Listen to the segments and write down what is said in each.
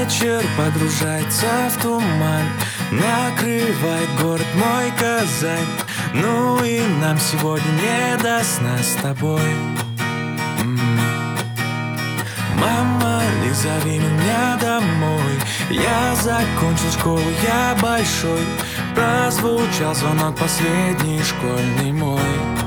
вечер погружается в туман, накрывает город мой Казань. Ну и нам сегодня не до сна с тобой. Мама, не зови меня домой, я закончил школу, я большой. Прозвучал звонок последний школьный мой.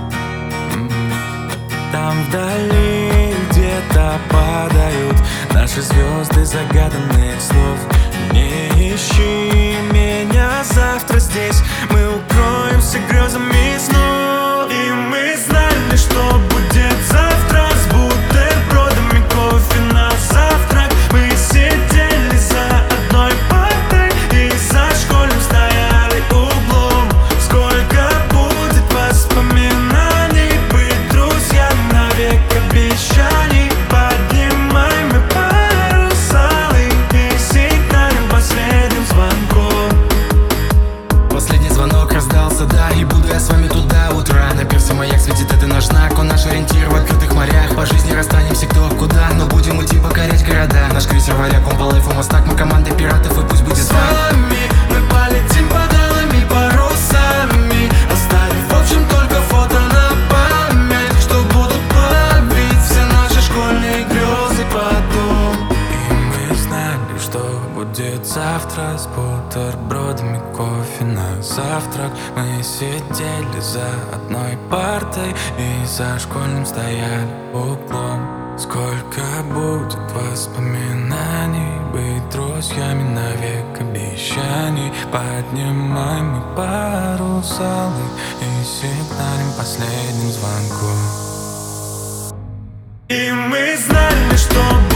Там вдали где-то падают наши звезды загаданных слов. Не ищи меня завтра здесь, мы укроемся грезами снов. И мы знали, что будет завтра, с бутербродами кофе на завтрак. Мы сидели за одной партой и за школьным стояли углом. Сколько будет воспоминаний, быть друзьями навек, обещаний. Поднимай мы парусалы и сигналим последним звонком. Последний звонок раздался, да, и буду я с вами туда утра. На пирсе маяк светит, это наш знак, он наш ориентир в открытых морях. По жизни расстанемся кто куда, но будем идти покорять города. Наш крейсер варяг, он по лайфу мостак, мы команда пиратов, и пусть будет с вами. Мы полетим под алыми парусами, оставив в общем только фото на память, что будут плавить все наши школьные грезы потом. И мы знали, что будет завтра, с бутербродами кофе на завтрак. Мы сидели за одной партой и за школьным стояли углом. Сколько будет воспоминаний, быть друзьями навек, обещаний. Поднимаем мы парусалы и сигналим последним звонком. И мы знали, что